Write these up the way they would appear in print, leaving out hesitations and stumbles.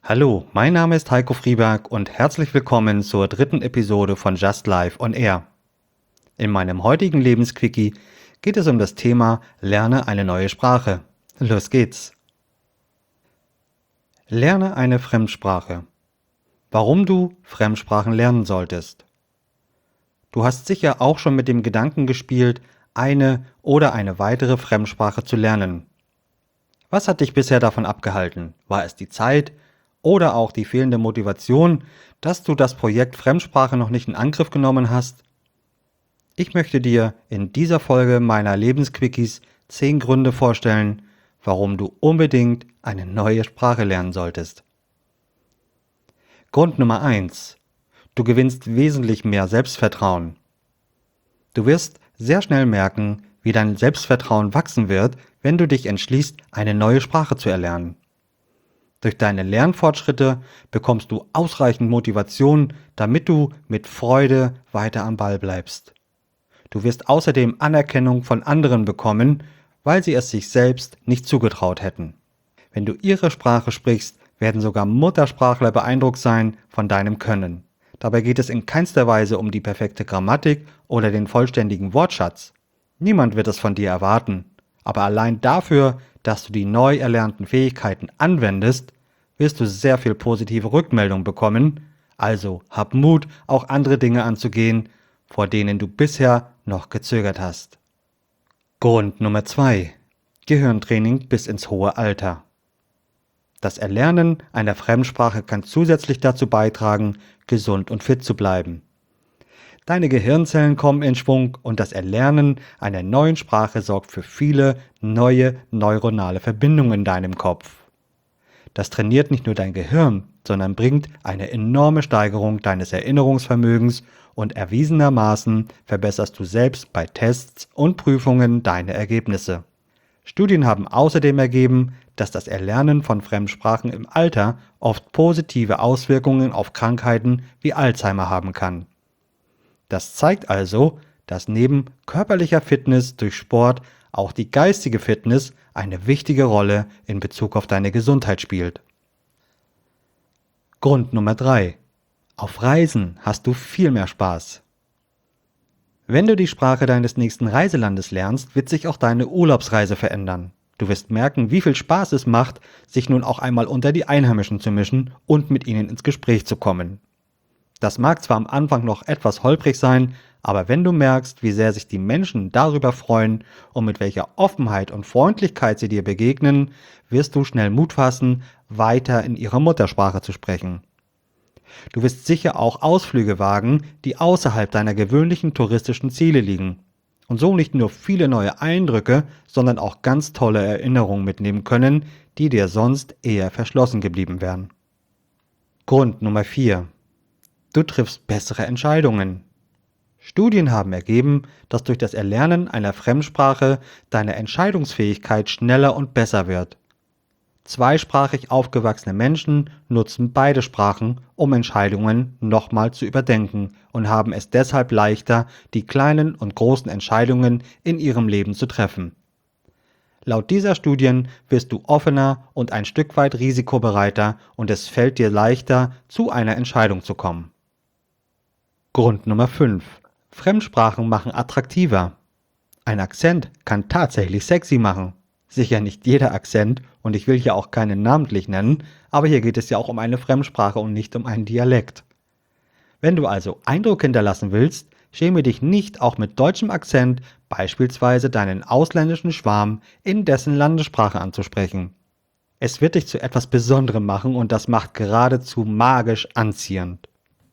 Hallo, mein Name ist Heiko Frieberg und herzlich willkommen zur dritten Episode von Just Life on Air. In meinem heutigen Lebensquickie geht es um das Thema Lerne eine neue Sprache. Los geht's! Lerne eine Fremdsprache. Warum du Fremdsprachen lernen solltest. Du hast sicher auch schon mit dem Gedanken gespielt, eine oder eine weitere Fremdsprache zu lernen. Was hat dich bisher davon abgehalten? War es die Zeit oder auch die fehlende Motivation, dass du das Projekt Fremdsprache noch nicht in Angriff genommen hast? Ich möchte dir in dieser Folge meiner Lebensquickies 10 Gründe vorstellen, warum du unbedingt eine neue Sprache lernen solltest. Grund Nummer 1. Du gewinnst wesentlich mehr Selbstvertrauen. Du wirst sehr schnell merken, wie dein Selbstvertrauen wachsen wird, wenn du dich entschließt, eine neue Sprache zu erlernen. Durch deine Lernfortschritte bekommst du ausreichend Motivation, damit du mit Freude weiter am Ball bleibst. Du wirst außerdem Anerkennung von anderen bekommen, weil sie es sich selbst nicht zugetraut hätten. Wenn du ihre Sprache sprichst, werden sogar Muttersprachler beeindruckt sein von deinem Können. Dabei geht es in keinster Weise um die perfekte Grammatik oder den vollständigen Wortschatz. Niemand wird es von dir erwarten. Aber allein dafür, dass du die neu erlernten Fähigkeiten anwendest, wirst du sehr viel positive Rückmeldung bekommen. Also hab Mut, auch andere Dinge anzugehen, vor denen du bisher noch gezögert hast. Grund Nummer 2. Gehirntraining bis ins hohe Alter. Das Erlernen einer Fremdsprache kann zusätzlich dazu beitragen, gesund und fit zu bleiben. Deine Gehirnzellen kommen in Schwung und das Erlernen einer neuen Sprache sorgt für viele neue neuronale Verbindungen in deinem Kopf. Das trainiert nicht nur dein Gehirn, sondern bringt eine enorme Steigerung deines Erinnerungsvermögens und erwiesenermaßen verbesserst du selbst bei Tests und Prüfungen deine Ergebnisse. Studien haben außerdem ergeben, dass das Erlernen von Fremdsprachen im Alter oft positive Auswirkungen auf Krankheiten wie Alzheimer haben kann. Das zeigt also, dass neben körperlicher Fitness durch Sport auch die geistige Fitness eine wichtige Rolle in Bezug auf deine Gesundheit spielt. Grund Nummer 3. Auf Reisen hast du viel mehr Spaß. Wenn du die Sprache deines nächsten Reiselandes lernst, wird sich auch deine Urlaubsreise verändern. Du wirst merken, wie viel Spaß es macht, sich nun auch einmal unter die Einheimischen zu mischen und mit ihnen ins Gespräch zu kommen. Das mag zwar am Anfang noch etwas holprig sein, aber wenn du merkst, wie sehr sich die Menschen darüber freuen und mit welcher Offenheit und Freundlichkeit sie dir begegnen, wirst du schnell Mut fassen, weiter in ihrer Muttersprache zu sprechen. Du wirst sicher auch Ausflüge wagen, die außerhalb deiner gewöhnlichen touristischen Ziele liegen und so nicht nur viele neue Eindrücke, sondern auch ganz tolle Erinnerungen mitnehmen können, die dir sonst eher verschlossen geblieben wären. Grund Nummer 4. Du triffst bessere Entscheidungen. Studien haben ergeben, dass durch das Erlernen einer Fremdsprache deine Entscheidungsfähigkeit schneller und besser wird. Zweisprachig aufgewachsene Menschen nutzen beide Sprachen, um Entscheidungen nochmal zu überdenken und haben es deshalb leichter, die kleinen und großen Entscheidungen in ihrem Leben zu treffen. Laut dieser Studien wirst du offener und ein Stück weit risikobereiter und es fällt dir leichter, zu einer Entscheidung zu kommen. Grund Nummer 5. Fremdsprachen machen attraktiver. Ein Akzent kann tatsächlich sexy machen. Sicher nicht jeder Akzent und ich will hier auch keinen namentlich nennen, aber hier geht es ja auch um eine Fremdsprache und nicht um einen Dialekt. Wenn du also Eindruck hinterlassen willst, schäme dich nicht, auch mit deutschem Akzent beispielsweise deinen ausländischen Schwarm in dessen Landessprache anzusprechen. Es wird dich zu etwas Besonderem machen und das macht geradezu magisch anziehend.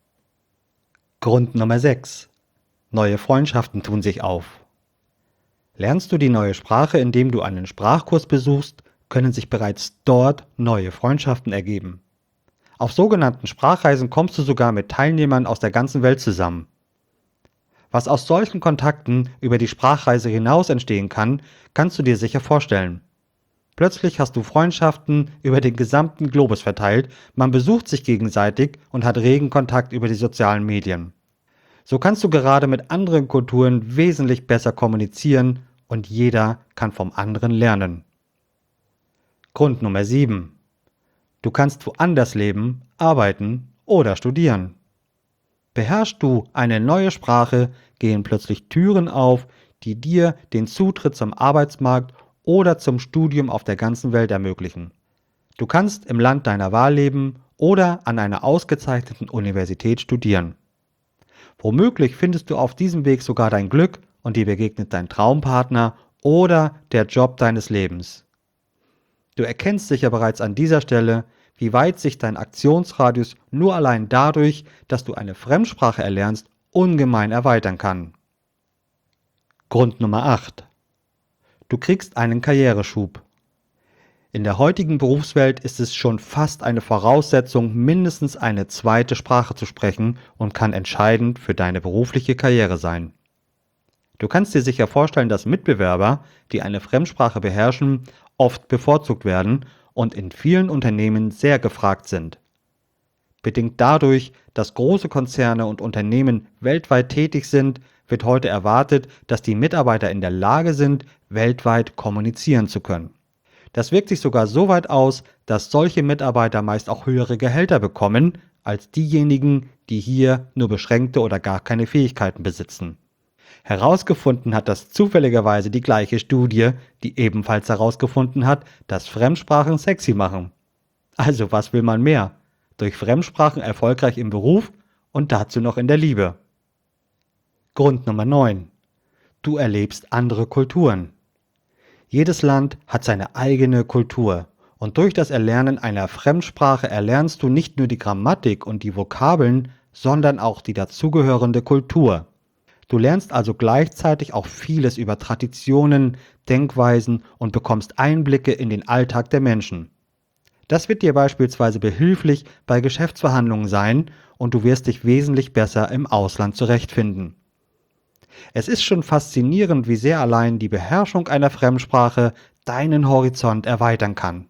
Grund Nummer 6. Neue Freundschaften tun sich auf. Lernst du die neue Sprache, indem du einen Sprachkurs besuchst, können sich bereits dort neue Freundschaften ergeben. Auf sogenannten Sprachreisen kommst du sogar mit Teilnehmern aus der ganzen Welt zusammen. Was aus solchen Kontakten über die Sprachreise hinaus entstehen kann, kannst du dir sicher vorstellen. Plötzlich hast du Freundschaften über den gesamten Globus verteilt, man besucht sich gegenseitig und hat regen Kontakt über die sozialen Medien. So kannst du gerade mit anderen Kulturen wesentlich besser kommunizieren und jeder kann vom anderen lernen. Grund Nummer 7. Du kannst woanders leben, arbeiten oder studieren. Beherrschst du eine neue Sprache, gehen plötzlich Türen auf, die dir den Zutritt zum Arbeitsmarkt oder zum Studium auf der ganzen Welt ermöglichen. Du kannst im Land deiner Wahl leben oder an einer ausgezeichneten Universität studieren. Womöglich findest du auf diesem Weg sogar dein Glück und dir begegnet dein Traumpartner oder der Job deines Lebens. Du erkennst sicher bereits an dieser Stelle, wie weit sich dein Aktionsradius nur allein dadurch, dass du eine Fremdsprache erlernst, ungemein erweitern kann. Grund Nummer 8. Du kriegst einen Karriereschub. In der heutigen Berufswelt ist es schon fast eine Voraussetzung, mindestens eine zweite Sprache zu sprechen und kann entscheidend für deine berufliche Karriere sein. Du kannst dir sicher vorstellen, dass Mitbewerber, die eine Fremdsprache beherrschen, oft bevorzugt werden und in vielen Unternehmen sehr gefragt sind. Bedingt dadurch, dass große Konzerne und Unternehmen weltweit tätig sind, wird heute erwartet, dass die Mitarbeiter in der Lage sind, weltweit kommunizieren zu können. Das wirkt sich sogar so weit aus, dass solche Mitarbeiter meist auch höhere Gehälter bekommen als diejenigen, die hier nur beschränkte oder gar keine Fähigkeiten besitzen. Herausgefunden hat das zufälligerweise die gleiche Studie, die ebenfalls herausgefunden hat, dass Fremdsprachen sexy machen. Also was will man mehr? Durch Fremdsprachen erfolgreich im Beruf und dazu noch in der Liebe. Grund Nummer 9. Du erlebst andere Kulturen. Jedes Land hat seine eigene Kultur und durch das Erlernen einer Fremdsprache erlernst du nicht nur die Grammatik und die Vokabeln, sondern auch die dazugehörende Kultur. Du lernst also gleichzeitig auch vieles über Traditionen, Denkweisen und bekommst Einblicke in den Alltag der Menschen. Das wird dir beispielsweise behilflich bei Geschäftsverhandlungen sein und du wirst dich wesentlich besser im Ausland zurechtfinden. Es ist schon faszinierend, wie sehr allein die Beherrschung einer Fremdsprache deinen Horizont erweitern kann.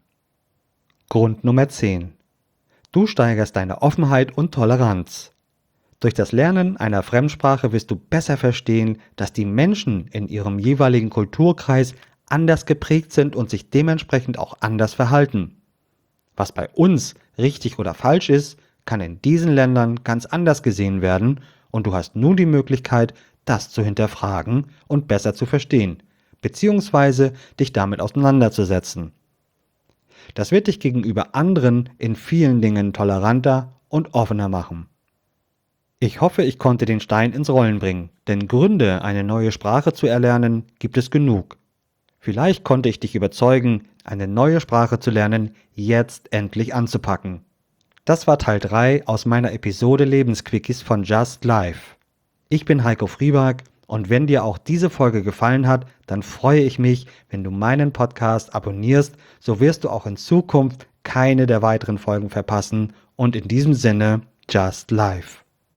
Grund Nummer 10. Du steigerst deine Offenheit und Toleranz. Durch das Lernen einer Fremdsprache wirst du besser verstehen, dass die Menschen in ihrem jeweiligen Kulturkreis anders geprägt sind und sich dementsprechend auch anders verhalten. Was bei uns richtig oder falsch ist, kann in diesen Ländern ganz anders gesehen werden und du hast nun die Möglichkeit, das zu hinterfragen und besser zu verstehen, beziehungsweise dich damit auseinanderzusetzen. Das wird dich gegenüber anderen in vielen Dingen toleranter und offener machen. Ich hoffe, ich konnte den Stein ins Rollen bringen, denn Gründe, eine neue Sprache zu erlernen, gibt es genug. Vielleicht konnte ich dich überzeugen, eine neue Sprache zu lernen, jetzt endlich anzupacken. Das war Teil 3 aus meiner Episode Lebensquickies von Just Life. Ich bin Heiko Frieberg und wenn dir auch diese Folge gefallen hat, dann freue ich mich, wenn du meinen Podcast abonnierst, so wirst du auch in Zukunft keine der weiteren Folgen verpassen und in diesem Sinne, Just Life.